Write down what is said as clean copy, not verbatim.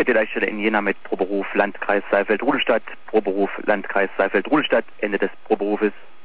Hier die Leitstelle in Jena mit Proberuf Landkreis Saalfeld-Rudolstadt. Proberuf Landkreis Saalfeld-Rudolstadt. Ende des Proberufes.